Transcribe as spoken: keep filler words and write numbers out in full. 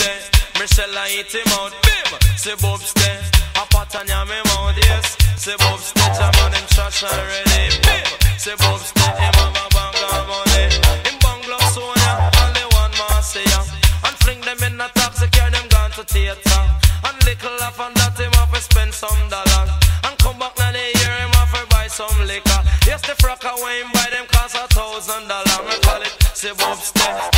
stay. Michelle I eat him out, bim. Say Bob stay. A pot on ya me mouth, yes. Say Bob stay, jam on him trash already, bim. Say Bob stay, him have a bang of money. Him bungalow Sonia, only one more say ya. And fling them in a taxi, carry them gone to theater. And little laugh and that him have to spend some dollars. And come back now they hear him have to buy some liquor. Yes, the frack away him buy them cost a thousand dollars. Me call it, say Bob stay.